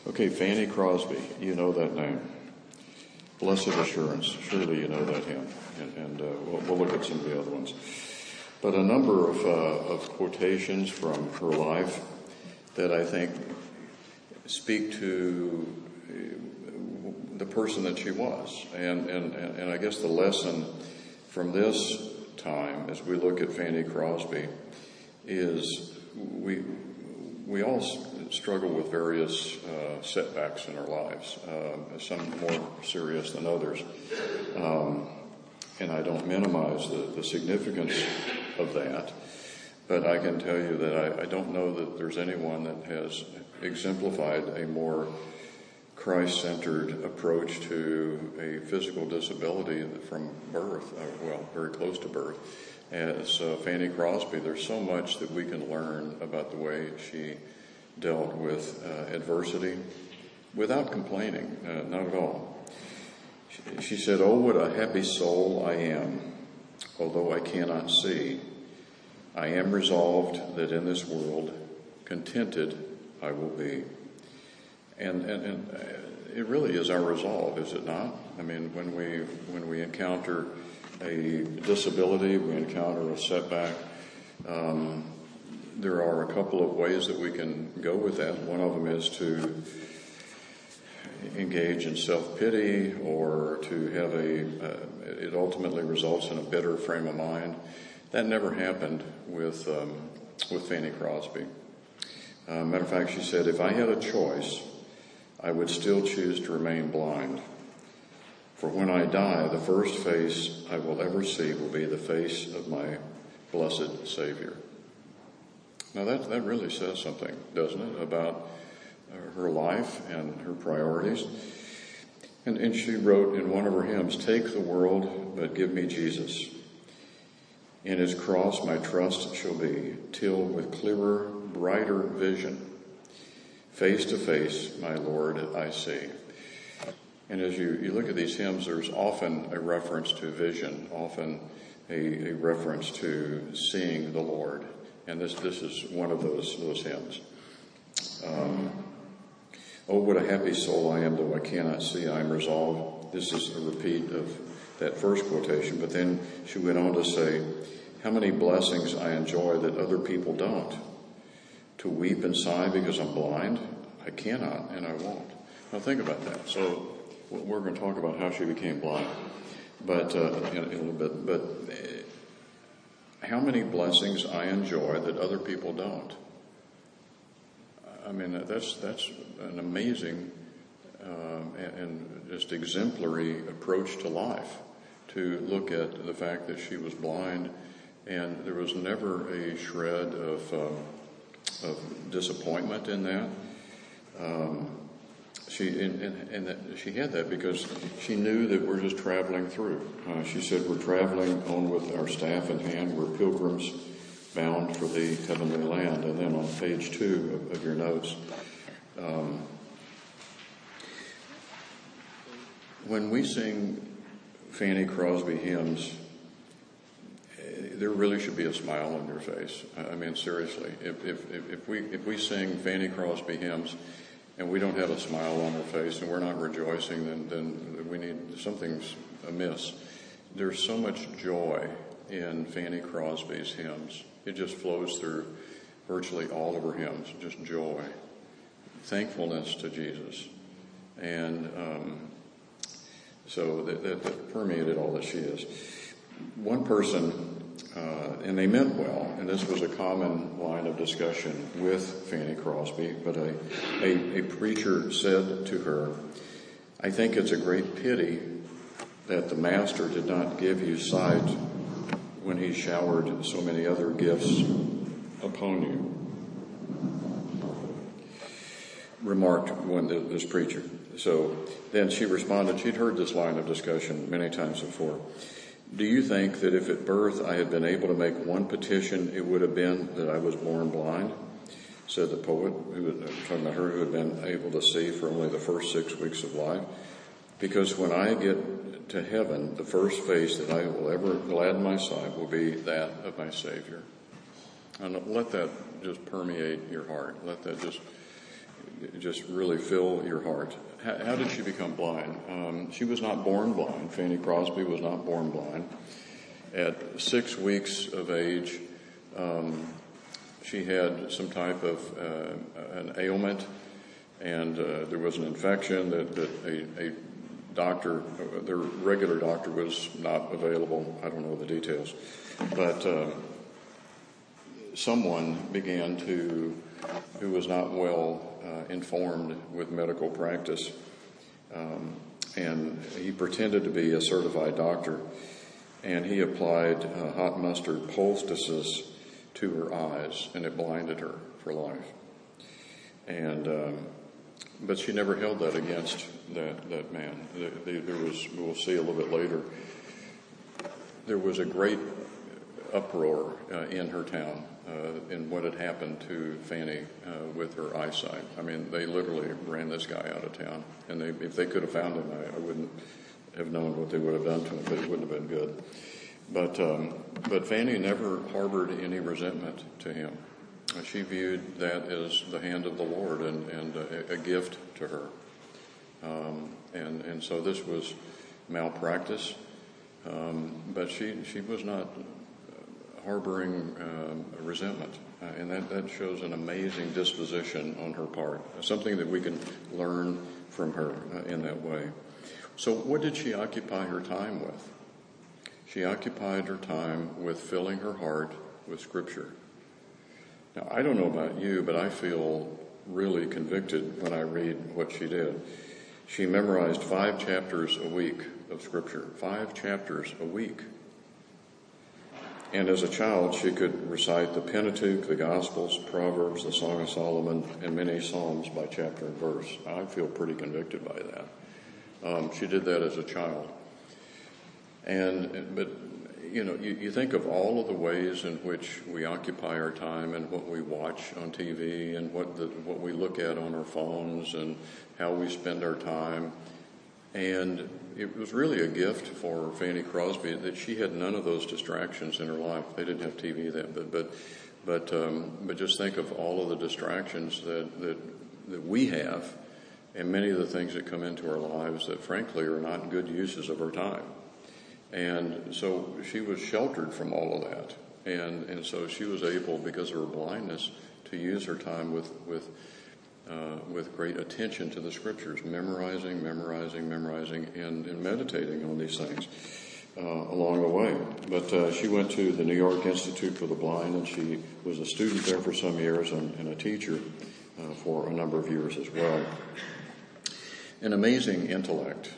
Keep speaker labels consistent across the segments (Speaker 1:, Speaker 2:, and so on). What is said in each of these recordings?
Speaker 1: Okay, Fanny Crosby, you know that name. Blessed Assurance, surely you know that hymn. And we'll look at some of the other ones. But a number of quotations from her life that I think speak to the person that she was. And I guess the lesson from this time, as we look at Fanny Crosby, is we all struggle with various setbacks in our lives, some more serious than others. And I don't minimize the significance of that, but I can tell you that I don't know that there's anyone that has exemplified a more Christ-centered approach to a physical disability from birth, very close to birth, as Fanny Crosby. There's so much that we can learn about the way she dealt with adversity without complaining, not at all. She said, "Oh, what a happy soul I am, although I cannot see. I am resolved that in this world contented I will be." And it really is our resolve, is it not? I mean, when we encounter a disability, we encounter a setback, there are a couple of ways that we can go with that. One of them is to engage in self-pity, or to have it ultimately results in a bitter frame of mind. That never happened with Fanny Crosby. Matter of fact, she said, "If I had a choice, I would still choose to remain blind. For when I die, the first face I will ever see will be the face of my blessed Savior." Now that really says something, doesn't it, about her life and her priorities. And she wrote in one of her hymns, "Take the world, but give me Jesus. In his cross my trust shall be, till with clearer, brighter vision, face to face my Lord I see." And as you look at these hymns, there's often a reference to vision, often a reference to seeing the Lord. And this is one of those hymns. "Oh, what a happy soul I am, though I cannot see, I am resolved." This is a repeat of that first quotation, but then she went on to say, "How many blessings I enjoy that other people don't. To weep and sigh because I'm blind, I cannot and I won't." Now think about that. So we're going to talk about how she became blind, but in a little bit. But how many blessings I enjoy that other people don't. I mean, that's an amazing and just exemplary approach to life, to look at the fact that she was blind, and there was never a shred of disappointment in that. She had that because she knew that we're just traveling through. She said, "We're traveling on with our staff in hand. We're pilgrims bound for the heavenly land." And then on page 2 of your notes, when we sing Fanny Crosby hymns, there really should be a smile on your face. I mean, seriously, if we sing Fanny Crosby hymns and we don't have a smile on our face and we're not rejoicing, then we need, something's amiss. There's so much joy in Fanny Crosby's hymns. It just flows through virtually all of her hymns, just joy, thankfulness to Jesus. And so that permeated all that she is. One person, and they meant well, and this was a common line of discussion with Fanny Crosby, but a preacher said to her, "I think it's a great pity that the Master did not give you sight when he showered so many other gifts upon you." Remarked this preacher. So then she responded, she'd heard this line of discussion many times before. "Do you think that if at birth I had been able to make one petition, it would have been that I was born blind?" Said the poet, talking about her who had been able to see for only the first 6 weeks of life. "Because when I get to heaven, the first face that I will ever gladden my sight will be that of my Savior." And let that just permeate your heart. Let that just just really fill your heart. How did she become blind? She was not born blind. Fanny Crosby was not born blind. At 6 weeks of age, she had some type of an ailment, and there was an infection that a doctor, their regular doctor, was not available. I don't know the details. But someone began who was not well informed with medical practice, and he pretended to be a certified doctor, and he applied hot mustard poultices to her eyes, and it blinded her for life. And but she never held that against that man. There was, we'll see a little bit later, there was a great uproar in her town in what had happened to Fanny with her eyesight. I mean, they literally ran this guy out of town, and if they could have found him, I wouldn't have known what they would have done to him, but it wouldn't have been good. But Fanny never harbored any resentment to him. She viewed that as the hand of the Lord and a gift to her. And so this was malpractice, but she was not harboring resentment. And that shows an amazing disposition on her part, something that we can learn from her in that way. So what did she occupy her time with? She occupied her time with filling her heart with Scripture. Now, I don't know about you, but I feel really convicted when I read what she did. She memorized 5 chapters a week of Scripture, 5 chapters a week. And as a child, she could recite the Pentateuch, the Gospels, Proverbs, the Song of Solomon, and many Psalms by chapter and verse. I feel pretty convicted by that. She did that as a child. But you know, you think of all of the ways in which we occupy our time and what we watch on TV and what we look at on our phones and how we spend our time. And it was really a gift for Fanny Crosby that she had none of those distractions in her life. They didn't have TV then, but just think of all of the distractions that we have, and many of the things that come into our lives that frankly are not good uses of our time. And so she was sheltered from all of that. And so she was able, because of her blindness, to use her time with great attention to the Scriptures, memorizing, and meditating on these things along the way. But she went to the New York Institute for the Blind, and she was a student there for some years and a teacher for a number of years as well. An amazing intellect.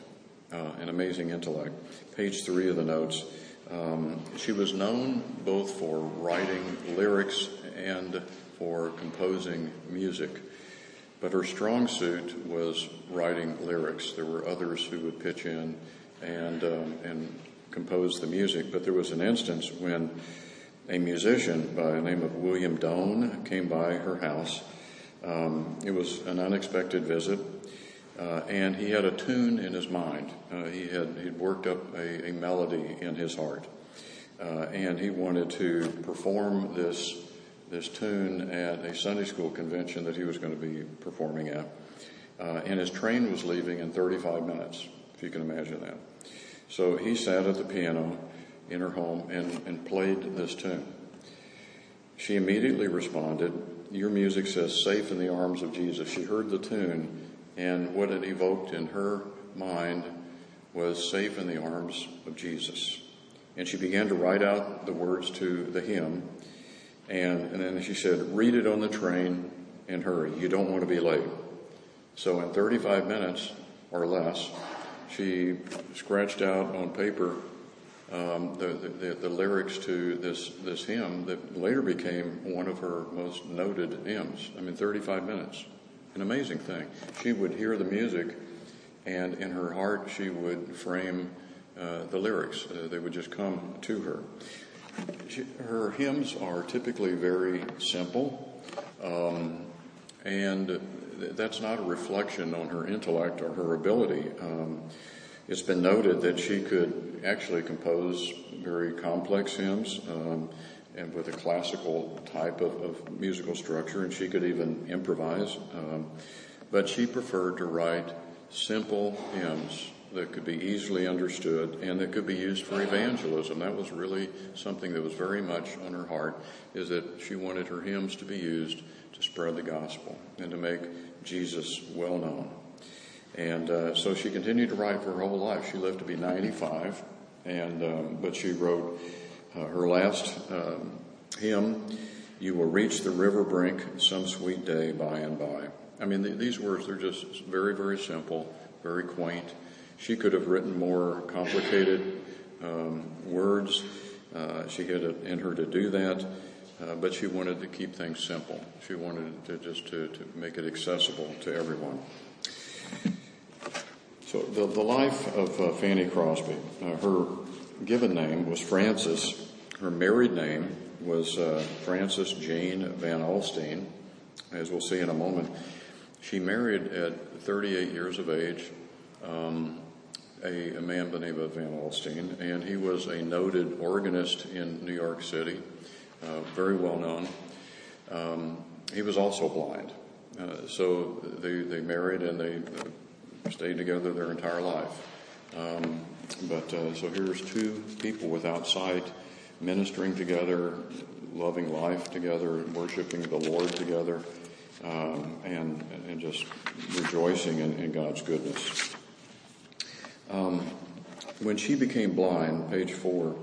Speaker 1: Page 3 of the notes. She was known both for writing lyrics and for composing music, but her strong suit was writing lyrics. There were others who would pitch in and compose the music, but there was an instance when a musician by the name of William Doane came by her house. It was an unexpected visit. And he had a tune in his mind. He'd worked up a melody in his heart. And he wanted to perform this tune at a Sunday school convention that he was going to be performing at. And his train was leaving in 35 minutes, if you can imagine that. So he sat at the piano in her home and played this tune. She immediately responded, "Your music says safe in the arms of Jesus." She heard the tune, and what it evoked in her mind was safe in the arms of Jesus. And she began to write out the words to the hymn. And then she said, "Read it on the train and hurry. You don't want to be late." So in 35 minutes or less, she scratched out on paper the lyrics to this hymn that later became one of her most noted hymns. 35 minutes. An amazing thing. She would hear the music, and in her heart she would frame the lyrics. They would just come to her. Her hymns are typically very simple, and that's not a reflection on her intellect or her ability. It's been noted that she could actually compose very complex hymns and with a classical type of musical structure, and she could even improvise. but she preferred to write simple hymns that could be easily understood and that could be used for evangelism. That was really something that was very much on her heart, is that she wanted her hymns to be used to spread the gospel and to make Jesus well known. And so she continued to write for her whole life. She lived to be 95, but she wrote her last hymn, "You will reach the river brink some sweet day by and by." I mean, these words, they're just very, very simple, very quaint. She could have written more complicated words. She had it in her to do that, but she wanted to keep things simple. She wanted to make it accessible to everyone. So the life of Fanny Crosby, her given name was Frances. Her married name was Frances Jane Van Alstyne, as we'll see in a moment. She married at 38 years of age a man by the name of Van Alstyne, and he was a noted organist in New York City, very well known. He was also blind. So they married and they stayed together their entire life. So here's two people without sight ministering together, loving life together, worshiping the Lord together, and just rejoicing in God's goodness. When she became blind, page 4,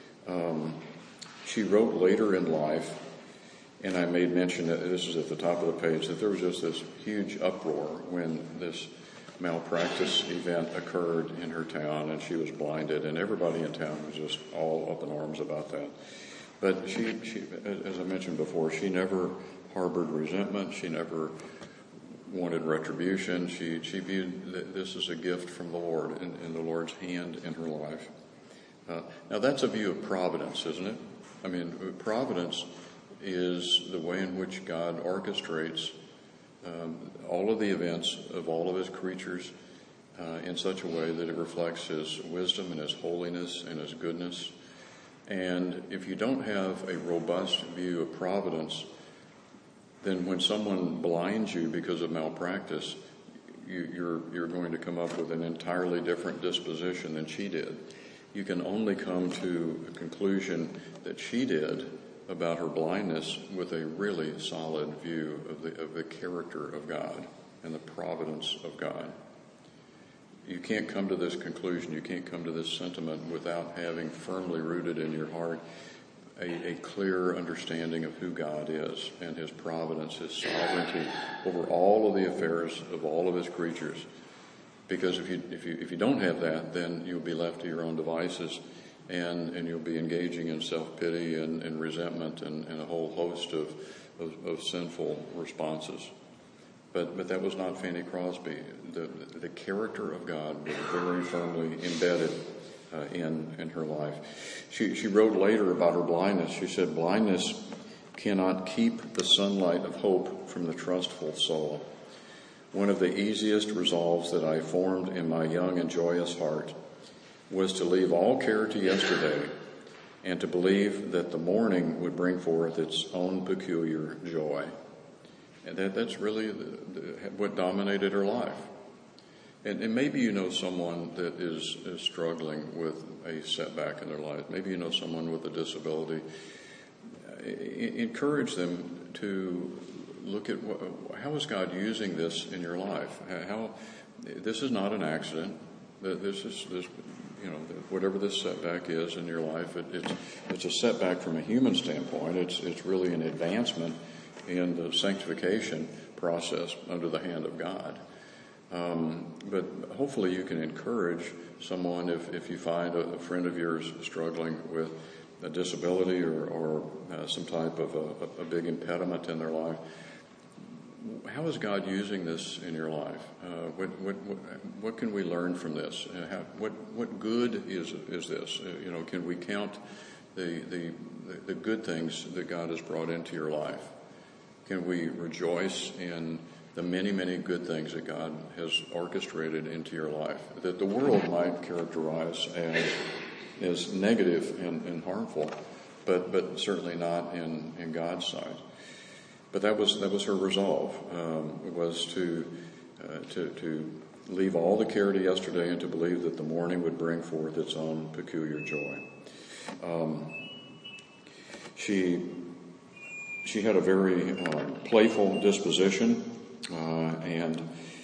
Speaker 1: she wrote later in life, and I made mention that this is at the top of the page, that there was just this huge uproar when this malpractice event occurred in her town and she was blinded, and everybody in town was just all up in arms about that. But she, as I mentioned before, she never harbored resentment. She never wanted retribution. She viewed this as a gift from the Lord and the Lord's hand in her life. Now that's a view of providence, isn't it? I mean, providence is the way in which God orchestrates all of the events of all of his creatures in such a way that it reflects his wisdom and his holiness and his goodness. And if you don't have a robust view of providence, then when someone blinds you because of malpractice, you're going to come up with an entirely different disposition than she did. You can only come to a conclusion that she did about her blindness with a really solid view of the character of God and the providence of God. You can't come to this conclusion, you can't come to this sentiment without having firmly rooted in your heart a clear understanding of who God is and his providence, his sovereignty over all of the affairs of all of his creatures. Because if you don't have that, then you'll be left to your own devices, and you'll be engaging in self-pity and resentment and a whole host of sinful responses. But that was not Fanny Crosby. The character of God was very firmly embedded in her life. She wrote later about her blindness. She said, "Blindness cannot keep the sunlight of hope from the trustful soul. One of the easiest resolves that I formed in my young and joyous heart was to leave all care to yesterday and to believe that the morning would bring forth its own peculiar joy." And that's really what dominated her life. And maybe you know someone that is struggling with a setback in their life. Maybe you know someone with a disability. Encourage them to look at how is God using this in your life? How this is not an accident. This whatever this setback is in your life, it's a setback from a human standpoint. It's really an advancement in the sanctification process under the hand of God. But hopefully you can encourage someone if you find a friend of yours struggling with a disability or some type of a big impediment in their life. How is God using this in your life? What can we learn from this? What good is this? Can we count the good things that God has brought into your life? Can we rejoice in the many, many good things that God has orchestrated into your life that the world might characterize as negative and harmful, but certainly not in God's sight? But that was her resolve, was to to leave all the care to yesterday and to believe that the morning would bring forth its own peculiar joy. She had a very playful disposition, and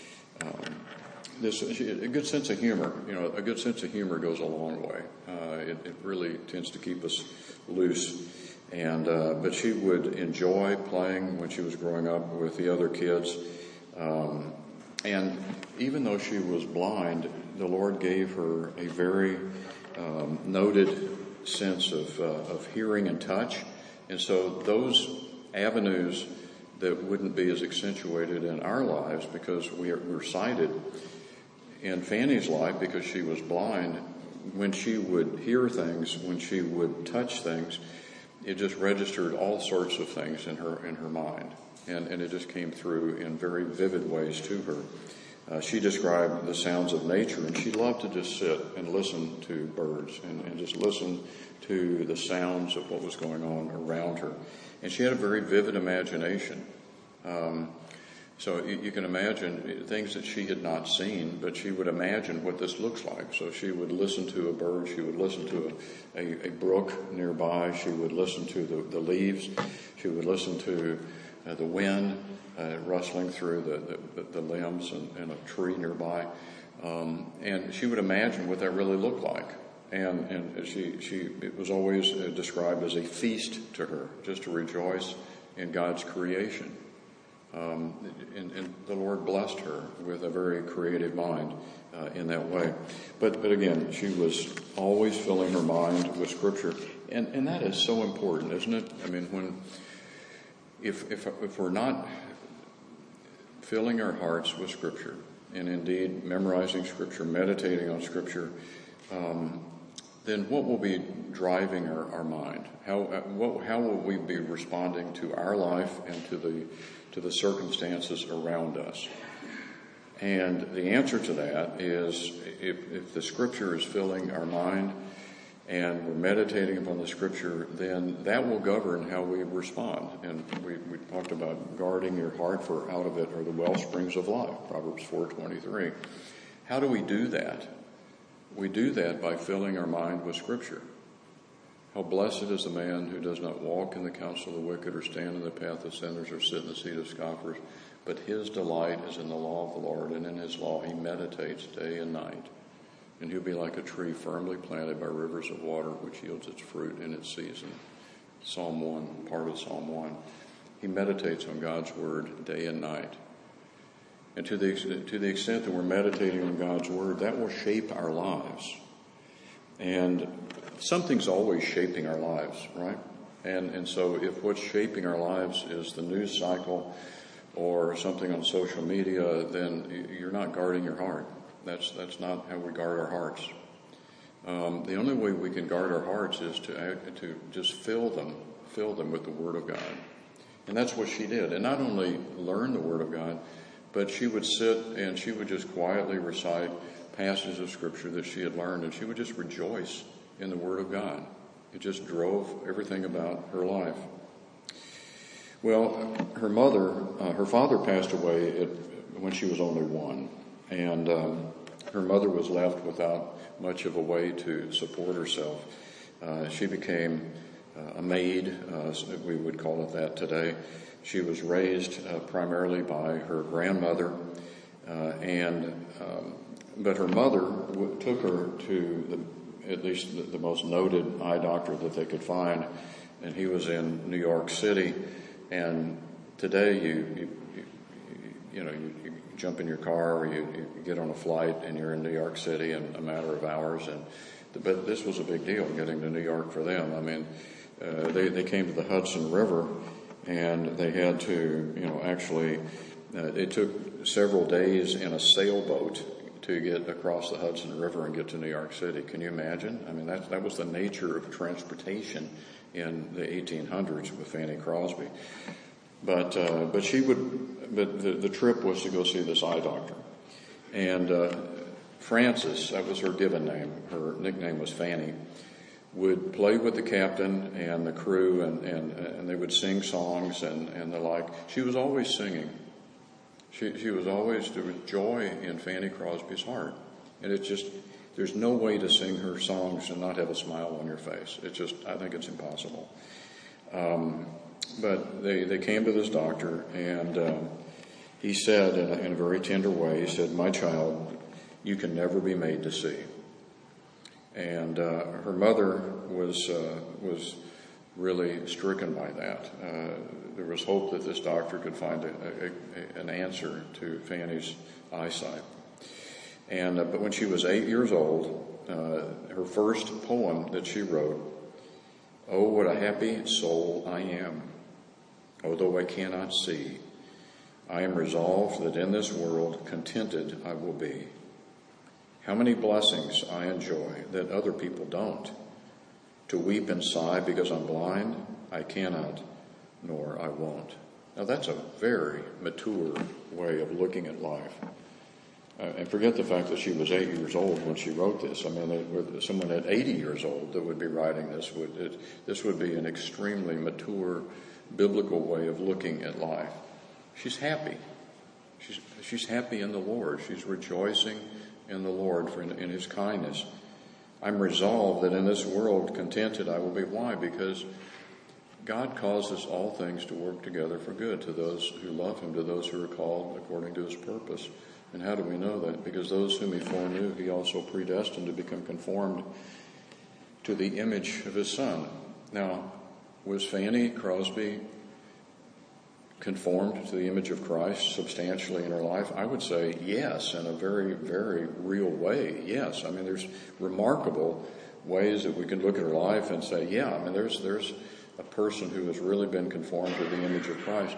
Speaker 1: a good sense of humor. A good sense of humor goes a long way. It really tends to keep us loose. And but she would enjoy playing when she was growing up with the other kids. And even though she was blind, the Lord gave her a very noted sense of hearing and touch. And so those avenues that wouldn't be as accentuated in our lives because we're sighted. In Fanny's life, because she was blind, when she would hear things, when she would touch things, it just registered all sorts of things in her mind. And it just came through in very vivid ways to her. She described the sounds of nature, and she loved to just sit and listen to birds and just listen to the sounds of what was going on around her. And she had a very vivid imagination. So you can imagine things that she had not seen, but she would imagine what this looks like. So she would listen to a bird, she would listen to a brook nearby, she would listen to the leaves, she would listen to the wind rustling through the limbs and a tree nearby. And she would imagine what that really looked like. And it was always described as a feast to her, just to rejoice in God's creation. And the Lord blessed her with a very creative mind in that way. But again, she was always filling her mind with Scripture. And that is so important, isn't it? I mean, if we're not filling our hearts with Scripture, and indeed memorizing Scripture, meditating on Scripture, then what will be driving our mind? How will we be responding to our life and to the circumstances around us? And the answer to that is if the Scripture is filling our mind and we're meditating upon the Scripture, then that will govern how we respond. And we talked about guarding your heart, for out of it are the well springs of life, Proverbs 4:23. How do we do that? We do that by filling our mind with Scripture. How blessed is the man who does not walk in the counsel of the wicked, or stand in the path of sinners, or sit in the seat of scoffers, but his delight is in the law of the Lord, and in his law he meditates day and night. And he'll be like a tree firmly planted by rivers of water, which yields its fruit in its season. Psalm 1, part of Psalm 1. He meditates on God's word day and night. And to the extent that we're meditating on God's word, that will shape our lives. And something's always shaping our lives, right? And so if what's shaping our lives is the news cycle or something on social media, then you're not guarding your heart. That's not how we guard our hearts. The only way we can guard our hearts is to just fill them with the Word of God. And that's what she did. And not only learn the Word of God, but she would sit and she would just quietly recite passages of Scripture that she had learned, and she would just rejoice in the Word of God. It just drove everything about her life. Well, her father passed away when she was only 1, and her mother was left without much of a way to support herself. She became a maid, we would call it that today. She was raised primarily by her grandmother, but her mother took her to at least the most noted eye doctor that they could find, and he was in New York City. And today you jump in your car or you get on a flight and you're in New York City in a matter of hours. But this was a big deal, getting to New York for them. I mean, they came to the Hudson River, and they had to, it took several days in a sailboat to get across the Hudson River and get to New York City. Can you imagine? I mean, that was the nature of transportation in the 1800s with Fanny Crosby. But the trip was to go see this eye doctor. And Frances, that was her given name, her nickname was Fanny, would play with the captain and the crew, and they would sing songs and the like. She was always singing. She was always, there was joy in Fanny Crosby's heart. And it's just, there's no way to sing her songs and not have a smile on your face. It's just, I think it's impossible. But they came to this doctor, and he said in a very tender way, he said, "My child, you can never be made to see." And her mother was really stricken by that. There was hope that this doctor could find an answer to Fanny's eyesight. And but when she was 8 years old, her first poem that she wrote, "Oh, what a happy soul I am, although I cannot see. I am resolved that in this world contented I will be. How many blessings I enjoy that other people don't. To weep and sigh because I'm blind, I cannot, nor I won't." Now that's a very mature way of looking at life. And forget the fact that she was 8 years old when she wrote this. I mean, someone at 80 years old that would be writing this would be an extremely mature biblical way of looking at life. She's happy. She's happy in the Lord. She's rejoicing in the Lord in His kindness. I'm resolved that in this world contented I will be. Why? Because God causes all things to work together for good to those who love Him, to those who are called according to His purpose. And how do we know that? Because those whom He foreknew, He also predestined to become conformed to the image of His Son. Now, was Fanny Crosby conformed to the image of Christ substantially in her life? I would say yes, in a very, very real way. Yes. I mean, there's remarkable ways that we can look at her life and say, yeah, I mean, there's a person who has really been conformed to the image of Christ.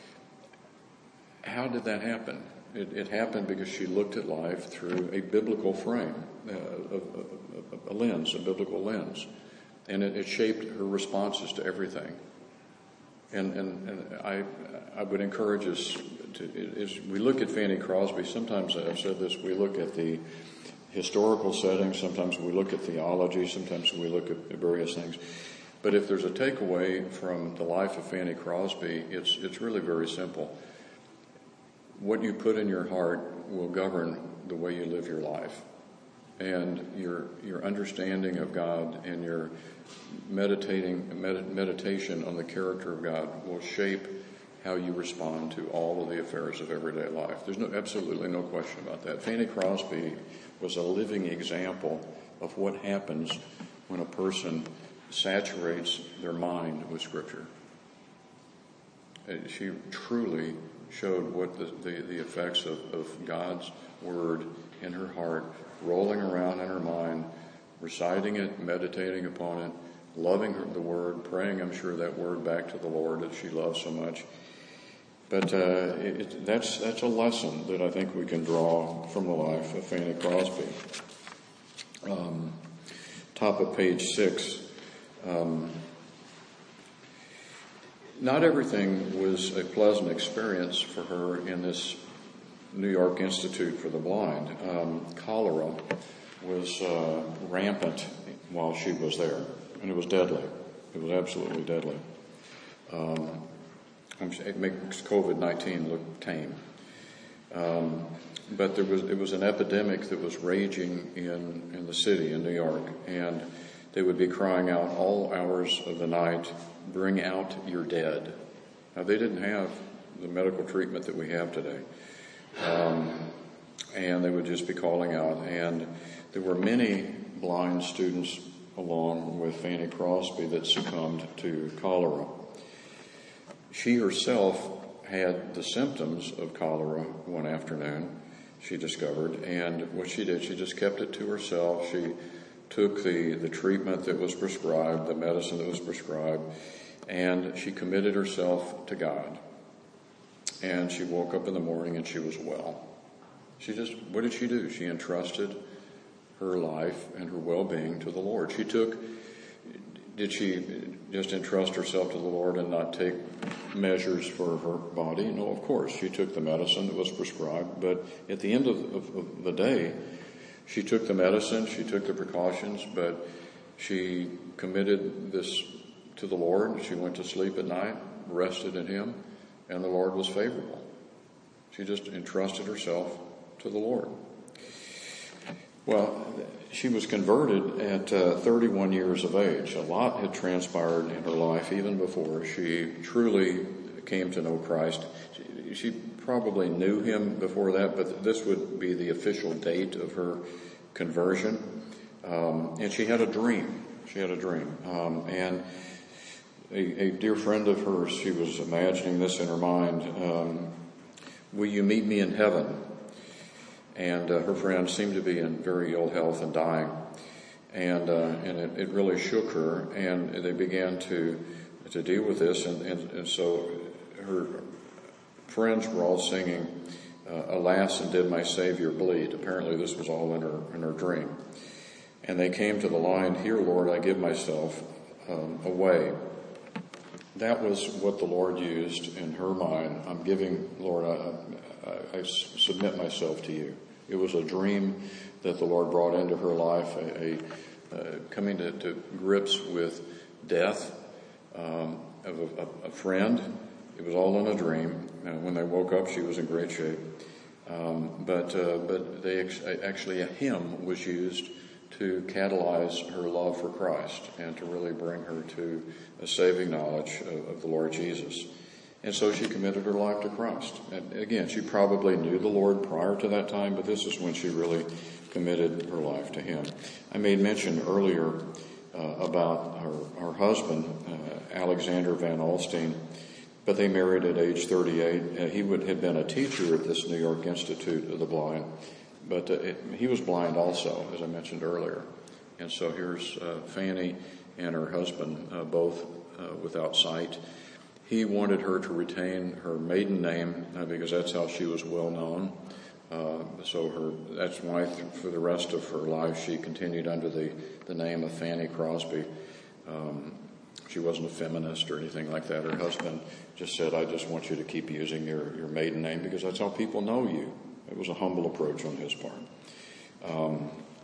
Speaker 1: How did that happen? It happened because she looked at life through a biblical frame, a lens, a biblical lens. And it shaped her responses to everything. And I would encourage us to, as we look at Fanny Crosby, sometimes I've said this, we look at the historical setting, sometimes we look at theology, sometimes we look at various things. But if there's a takeaway from the life of Fanny Crosby, it's really very simple. What you put in your heart will govern the way you live your life. And your understanding of God and your meditation on the character of God will shape how you respond to all of the affairs of everyday life. There's absolutely no question about that. Fanny Crosby was a living example of what happens when a person saturates their mind with Scripture. She truly showed what the effects of God's Word in her heart, rolling around in her mind, reciting it, meditating upon it, loving the Word, praying, I'm sure, that Word back to the Lord that she loves so much. But that's a lesson that I think we can draw from the life of Fanny Crosby. Top of page 6. Not everything was a pleasant experience for her in this New York Institute for the Blind. Cholera was rampant while she was there, and it was deadly. It was absolutely deadly. It makes COVID-19 look tame. But it was an epidemic that was raging in the city, in New York, and they would be crying out all hours of the night, "Bring out your dead." Now, they didn't have the medical treatment that we have today. And they would just be calling out. And there were many blind students along with Fanny Crosby that succumbed to cholera. She herself had the symptoms of cholera one afternoon, she discovered. And what she did, she just kept it to herself. She took the treatment that was prescribed, the medicine that was prescribed, and she committed herself to God. And she woke up in the morning and she was well. What did she do? She entrusted her life and her well-being to the Lord. Did she just entrust herself to the Lord and not take measures for her body? No, of course. She took the medicine that was prescribed, but at the end of the day, she took the medicine, she took the precautions, but she committed this to the Lord. She went to sleep at night, rested in Him, and the Lord was favorable. She just entrusted herself to the Lord. Well, she was converted at 31 years of age. A lot had transpired in her life even before she truly came to know Christ. She probably knew him before that, but this would be the official date of her conversion. And she had a dream. And a dear friend of hers, she was imagining this in her mind. Will you meet me in heaven? And her friend seemed to be in very ill health and dying. And it really shook her, and they began to deal with this. And so her friends were all singing, Alas, and did my Savior bleed? Apparently this was all in her dream. And they came to the line, Here, Lord, I give myself away. That was what the Lord used in her mind. I'm giving, Lord, I submit myself to you. It was a dream that the Lord brought into her life, coming to grips with death of a friend. It was all in a dream. When they woke up, she was in great shape. But actually a hymn was used to catalyze her love for Christ and to really bring her to a saving knowledge of the Lord Jesus. And so she committed her life to Christ. And again, she probably knew the Lord prior to that time, but this is when she really committed her life to him. I made mention earlier about her husband, Alexander Van Alstyne, but they married at age 38. He had been a teacher at this New York Institute of the Blind, but he was blind also, as I mentioned earlier. And so here's Fanny and her husband, both without sight. He wanted her to retain her maiden name because that's how she was well known. That's why for the rest of her life she continued under the name of Fanny Crosby. She wasn't a feminist or anything like that. Her husband just said, I just want you to keep using your maiden name because that's how people know you. It was a humble approach on his part.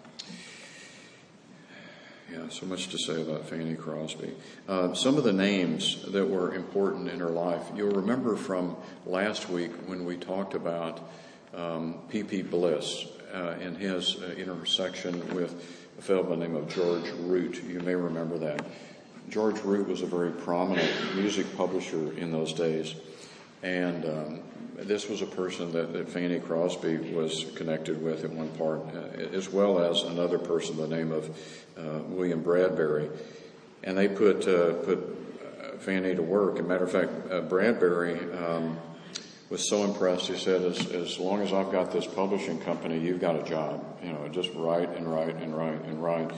Speaker 1: So much to say about Fanny Crosby. Some of the names that were important in her life, you'll remember from last week when we talked about P.P. Bliss and his intersection with a fellow by the name of George Root. You may remember that. George Root was a very prominent music publisher in those days, and this was a person that Fanny Crosby was connected with in one part, as well as another person by the name of William Bradbury. And they put Fanny to work. As a matter of fact, Bradbury was so impressed, he said, as long as I've got this publishing company, you've got a job. Just write and write and write and write.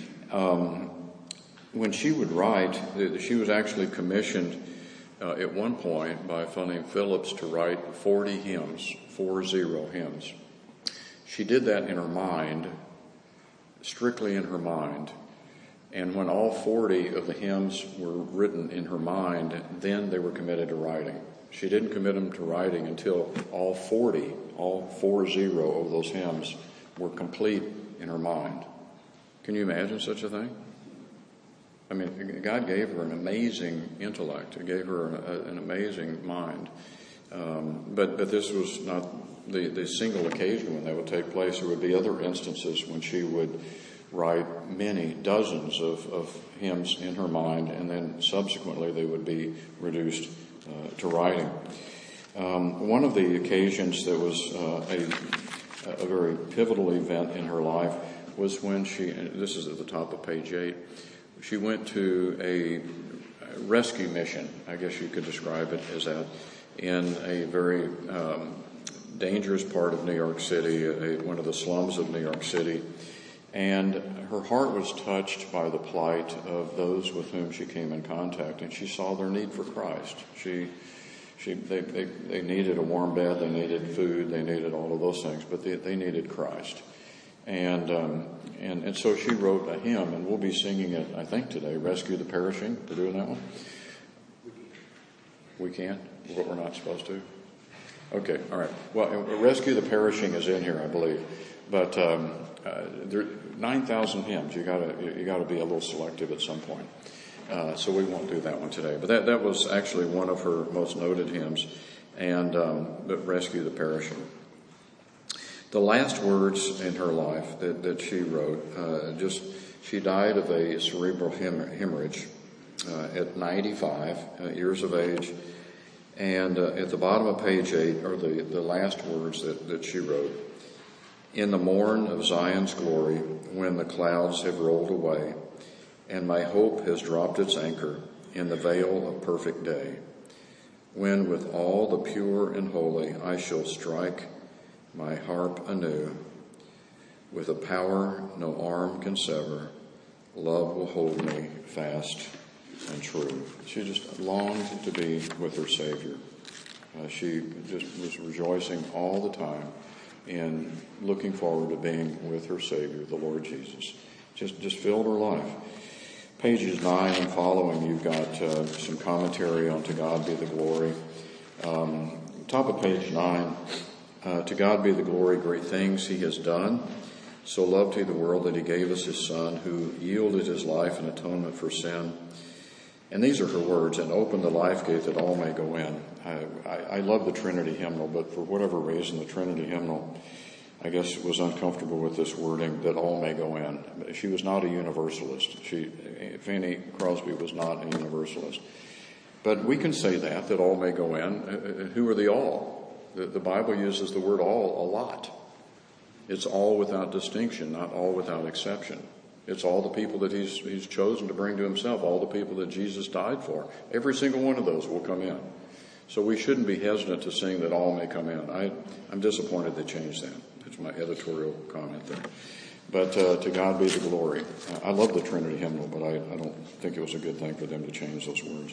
Speaker 1: When she would write, she was actually commissioned at one point by a fellow named Phillips to write 40 hymns, 40 hymns. She did that in her mind, strictly in her mind. And when all 40 of the hymns were written in her mind, then they were committed to writing. She didn't commit them to writing until all 40 of those hymns were complete in her mind. Can you imagine such a thing? I mean, God gave her an amazing intellect. He gave her an amazing mind. But this was not the single occasion when that would take place. There would be other instances when she would write dozens of hymns in her mind, and then subsequently they would be reduced to writing. One of the occasions that was a very pivotal event in her life was when this is at the top of page 8, she went to a rescue mission, I guess you could describe it as that, in a very dangerous part of New York City, one of the slums of New York City. And her heart was touched by the plight of those with whom she came in contact, and she saw their need for Christ. They needed a warm bed, they needed food, they needed all of those things, but they needed Christ. And so she wrote a hymn, and we'll be singing it, I think, today, Rescue the Perishing. We're doing that one? We can? What we're not supposed to? Okay, all right. Well, Rescue the Perishing is in here, I believe. But there are 9,000 hymns. You gotta be a little selective at some point. So we won't do that one today. But that was actually one of her most noted hymns. and but rescue the perishing. The last words in her life that she wrote, she died of a cerebral hemorrhage at 95 years of age. And at the bottom of page 8 are the last words that she wrote. In the morn of Zion's glory, when the clouds have rolled away, and my hope has dropped its anchor in the veil of perfect day, when with all the pure and holy I shall strike my harp anew, with a power no arm can sever, love will hold me fast and true. She just longed to be with her Savior. She just was rejoicing all the time and looking forward to being with her Savior, the Lord Jesus. Just filled her life. Pages 9 and following, you've got some commentary on To God Be the Glory. Top of page 9, to God be the glory, great things he has done. So loved he the world that he gave us his Son, who yielded his life in atonement for sin. And these are her words, and open the life gate that all may go in. I love the Trinity hymnal, but for whatever reason, the Trinity hymnal, I guess, was uncomfortable with this wording, that all may go in. She was not a universalist. Fanny Crosby was not a universalist. But we can say that all may go in. Who are the all? The Bible uses the word all a lot. It's all without distinction, not all without exception. It's all the people that he's chosen to bring to himself, all the people that Jesus died for. Every single one of those will come in. So we shouldn't be hesitant to sing that all may come in. I'm disappointed they changed that. That's my editorial comment there. But to God be the glory. I love the Trinity hymnal, but I don't think it was a good thing for them to change those words.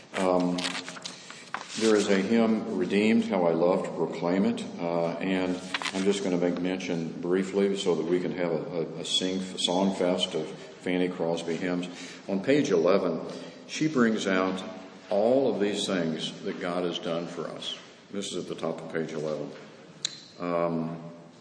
Speaker 1: There is a hymn, Redeemed, How I Love to Proclaim It, and I'm just going to make mention briefly so that we can have a song fest of Fanny Crosby hymns. On page 11, she brings out all of these things that God has done for us. This is at the top of page 11.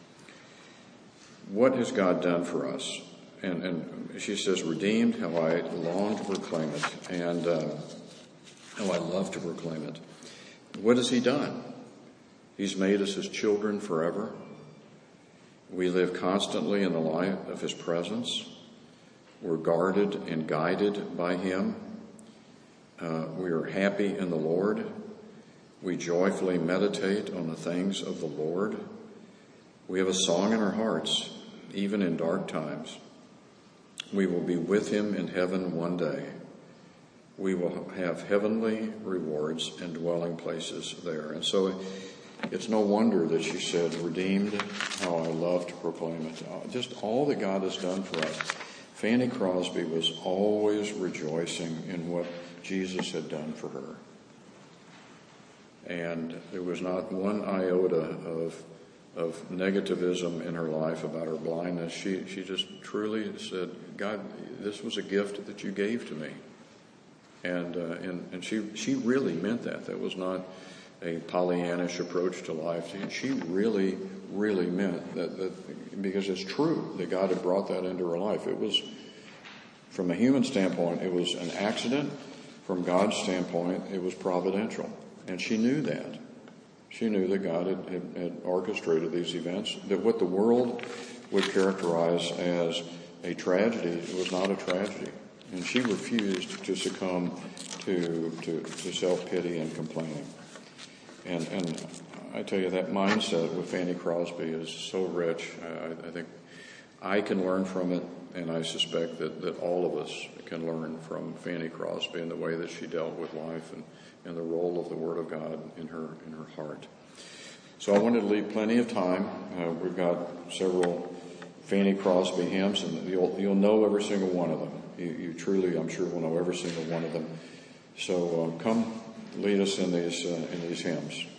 Speaker 1: What has God done for us? And she says, redeemed, how I long to proclaim it, and how I love to proclaim it. What has he done? He's made us his children forever. We live constantly in the light of his presence. We're guarded and guided by him. We are happy in the Lord. We joyfully meditate on the things of the Lord. We have a song in our hearts, even in dark times. We will be with him in heaven one day. We will have heavenly rewards and dwelling places there. And so it's no wonder that she said, redeemed, how I love to proclaim it. Just all that God has done for us. Fanny Crosby was always rejoicing in what Jesus had done for her. And there was not one iota of negativism in her life about her blindness. She just truly said, God, this was a gift that you gave to me. And she really meant that. That was not a Pollyannish approach to life. She really, really meant that because it's true that God had brought that into her life. It was, from a human standpoint, it was an accident. From God's standpoint, it was providential. And she knew that. She knew that God had orchestrated these events, that what the world would characterize as a tragedy was not a tragedy. And she refused to succumb to self-pity and complaining. And I tell you, that mindset with Fanny Crosby is so rich. I think I can learn from it, and I suspect that all of us can learn from Fanny Crosby and the way that she dealt with life and the role of the Word of God in her heart. So I wanted to leave plenty of time. We've got several Fanny Crosby hymns, and you'll know every single one of them. You truly, I'm sure, will know every single one of them. So come lead us in these hymns.